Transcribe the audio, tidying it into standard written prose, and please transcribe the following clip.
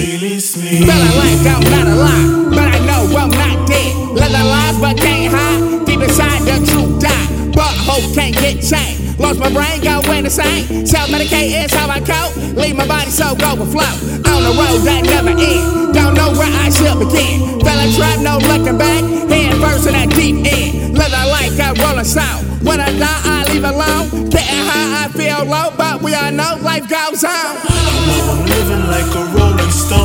release me. Feeling like I'm not alive, but I know I'm not dead. Living lies but can't hide, deep inside the truth die. But hope can't get changed. Lost my brain, going insane. Self-medicate is how I cope. Leave my body so overflow. On the road that never ends. Don't know where I should begin. Feeling trapped, no looking back. Head first in that deep end. Living like a rolling stone. When I die, I leave alone. Getting high, I feel low, but we all know life goes on. I'm living like a rolling stone.